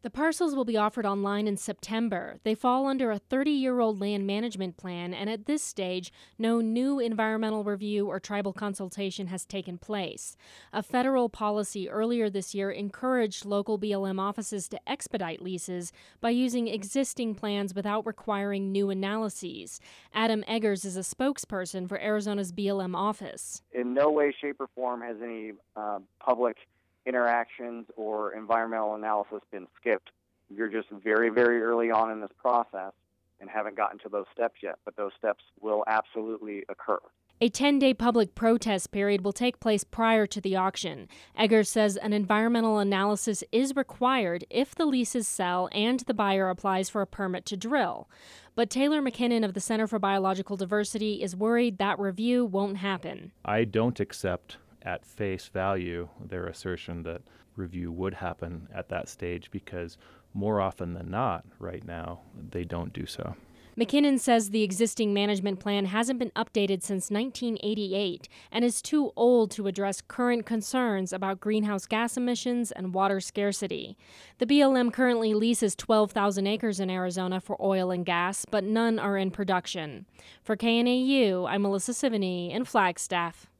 The parcels will be offered online in September. They fall under a 30-year-old land management plan, and at this stage, no new environmental review or tribal consultation has taken place. A federal policy earlier this year encouraged local BLM offices to expedite leases by using existing plans without requiring new analyses. Adam Eggers is a spokesperson for Arizona's BLM office. In no way, shape, or form has any public interactions or environmental analysis been skipped. You're just very, very early on in this process and haven't gotten to those steps yet, but those steps will absolutely occur. A 10-day public protest period will take place prior to the auction. Eggers says an environmental analysis is required if the leases sell and the buyer applies for a permit to drill. But Taylor McKinnon of the Center for Biological Diversity is worried that review won't happen. I don't accept at face value their assertion that review would happen at that stage, because more often than not right now they don't do so. McKinnon says the existing management plan hasn't been updated since 1988 and is too old to address current concerns about greenhouse gas emissions and water scarcity. The BLM currently leases 12,000 acres in Arizona for oil and gas, but none are in production. For KNAU, I'm Melissa Sivany in Flagstaff.